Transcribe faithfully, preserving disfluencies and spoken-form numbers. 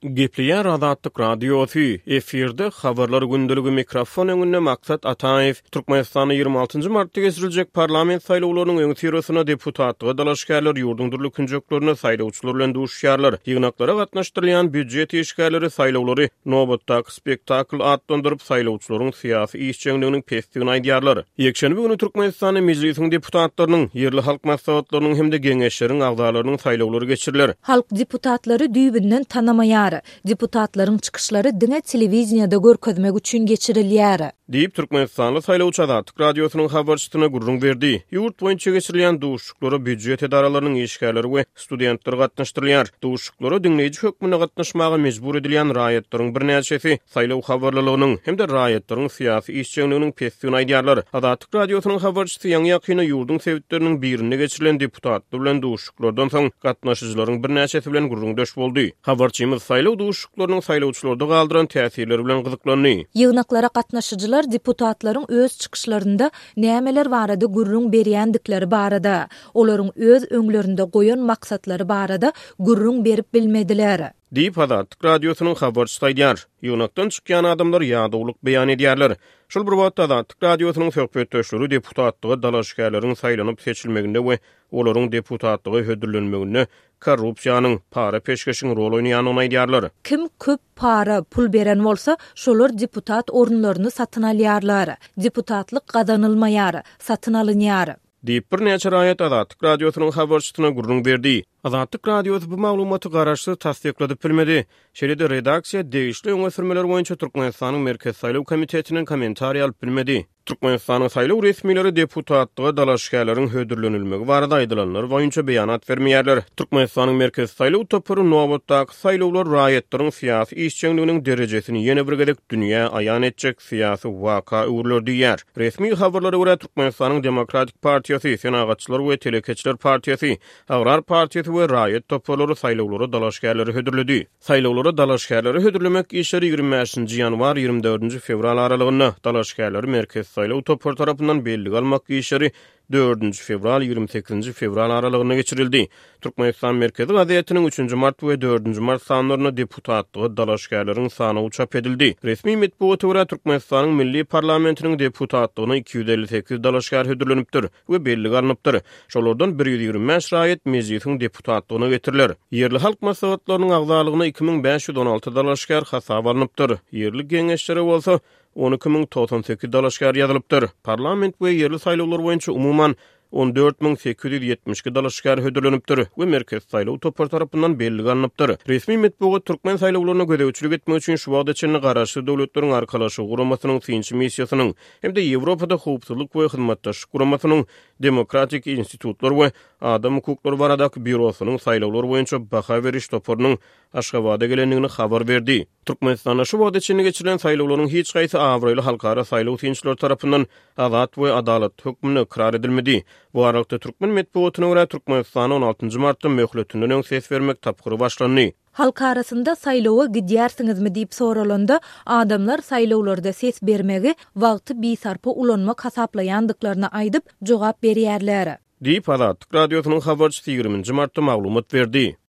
Gepliýär Azatlyk radiosu efirde habarlar gündüligi mikrofon öňünde Maksat Ataýew Türkmenistanyň ýygrimi altynjy martda geçiriljek parlament saýlawlarynyň öňü tirosuna deputatlyga dalaşgärler ýurdundyryly künjeklerini saýlawçylar bilen duşýarlar. Ýygnaklara gatnaşdyrylýan büdjet işgärleri saýlawlary nowatdaky spektakl atlandyryp saýlawçylaryň syýasy işçiliginiň pesdigini aýdýarlar. Ýekşenbe günü Türkmenistanyň mejlisiniň deputatlarynyň ýerli halk maslahatlarynyň hemde geňeşleriň agzalarynyň saýlawlary geçiriler. Halk deputatlary düýbinden tanamaýar. Deputatlaryň çykyşlary diňe telewiziýada görkezmek üçin geçirilýär. Diýip Türkmenistanly saýlawçy Azatlyk radiosynyň habarçysyna gurrun berdi. Ýurt boýunça geçirilýän duşuklary büdjet edaralarynyň işgärleri we studentler gatnaşdyrylýar. Duşuklary dinleýiji hökmüne gatnaşmaga mejbur edilýän raýatlaryň birnäçesi saýlaw habarlarynyň hem de raýatlaryň syýasy işçiliginiň pesdigini aýdýarlar. Azatlyk radiosynyň habarçysy ýa-ni ýakyny ýurdun sebitleriniň birine geçirilen deputatlar bilen duşuklardan soň gatnaşyjylaryň birnäçesi bilen gurrun döş boldy. Habarçymyz saýlaw duşuklarynyň saýlawçylarda galdyran täsirleri bilen gyzyklandy. Ýygnaklara gatnaşyjylar deputatlaryň öz çykyşlarynda nämeler barada gurrun berýändikleri barada, olaryň öz öňlerinde goýan maksatlary barada gurrun berip bilmediler. Diýip Azatlyk radiosynyň habarçysy aýdýar. Ýygnakdan çykýan adamlar ýagdawlyk beýan edýärler. Şol bir wagtda Azatlyk radiosynyň söhbetdeşleri deputatlyga dalaşgärleriň saýlanyp seçilmeginde we olaryň deputatlygy hödürlenmeginde korrupsiýanyň, para peşkeşiň rol oýnaýanyny aýdýarlar. Kim köp para, pul beren bolsa, şolar deputat orunlaryny satyn alýarlar. Deputatlyk gazanylmaýar, satyn alynýar. Diýip bir näçe raýat Azatlyk radiosynyň habarçysyna gurrun berdi. Azatlyk radiosu bu maglumaty garaşsyz tasdikladyp bilmedi. Şeýle-de redaksiýa degişli öňe sürmeler boýunça Türkmenistanyň Merkez Saýlaw Komitetiniň kommentariýa alyp bilmedi. Türkmenistanyň saýlaw resmileri deputatlyga dalaşgärleriň hödürlenilmegi barada aýdylanlar boýunça beýanat bermeýärler. Türkmenistanyň Merkez Saýlaw topury nowatdaky saýlawlar raýatlaryň syýasy işçiliginiň derejesini ýene bir gedek dünýä aýan etjek syýasy waka öwürler diýär. Resmi habarlara görä Türkmenistanyň Demokratik Partiýasy, Senagatçylar we Telekeçiler Partiýasy, Agrar Partiýasy we raýat topulary saýlawlara dalaşgärleri hödürledi. Saýlawlara dalaşgärleri hödürlemek işleri ýygrimi beşinji ýanwar ýygrimi dördünji fevral aralygynda dalaşgärleri Merkez Saýlaw topar tarapyndan belli almak işleri dördünji fevral ýygrimi sekizinji fevral aralygyna geçirildi. Türkmenistan Merkezi gazetiniň üçünji mart we dördünji mart sanlaryna deputatlyga dalaşgärleriň sany çap edildi. Resmi medeniýete görä Türkmenistanyň Milli Parlamentiniň deputatlygyna iki yüz elli sekiz dalaşgär hödürlenipdir we belli garnypdyr. Şolardan bir yüz ýygrimi beş raýat mejlisiň deputatlygyna getiriler. Ýerli halk maslahatlarynyň agzalygyna iki bin beş yüz on alty dalaşgär hasap alınıpdyr. Ýerli geňeşlere bolsa on iki bin doksan sekiz dalaşgär ýazylypdyr. Parlament we ýerli saýlawlar boýunça umuman on dört bin sekiz yüz ýetmiş dalaşgär hödürlenipdir we Merkez Saýlaw topar tarapyndan belli garnypdyr. Resmi medeniýet Türkmen saýlawlaryna gödäwçilik etmek üçin şu wagtda çenli garaşy döwletleriň arkalaşy guramasynyň synçy missiýasynyň hem de Ýewropada howpsuzlyk we hyzmatdaşlyk guramasynyň Demokratik institutlar we adam hukuklary baradaky bürosynyň saýlawlar boýunça baha beriş topurynyň Aşgabatda gelendigini habar berdi. Türkmenistanda şu wagtda çenli geçirilen saýlawlaryň hiç gaýsy awraýly halkara saýlaw synçylar tarapyndan azat we adalet hökmüne ikrar edilmedi. Bu arada Türkmen medeniýetine görä Türkmenistan on altynjy martda möhletünden öň ses bermek tapgyry başlandy. Halk arasında saýlawa gidýärsiňizmi diýip soralanda adamlar saýlawlarda ses bermegi wagty bisarpa ulanmak hasaplaýandyklaryny aýdyp jogap berýärler. Diýip Azatlyk radiosynyň habarçysy ýygrimi martda maglumat berdi.